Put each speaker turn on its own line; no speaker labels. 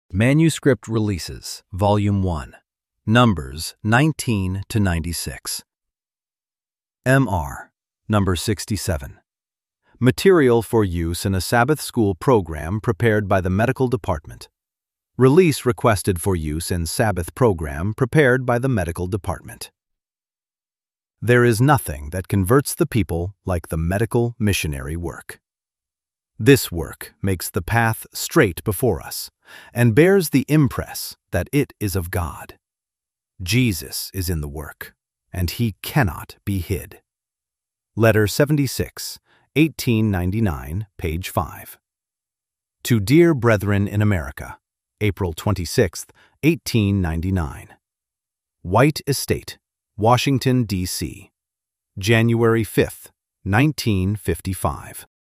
Manuscript Releases, Volume 1, Numbers 19 to 96. MR, Number 67. Material for use in a Sabbath school program prepared by the Medical Department. Release requested for use in Sabbath program prepared by the Medical Department. There is nothing that converts the people like the medical missionary work. This work makes the path straight before us and bears the impress that it is of God. Jesus is in the work, and he cannot be hid. Letter 76, 1899, page 5. To Dear Brethren in America, April 26, 1899. White Estate, Washington, D.C., January 5, 1955.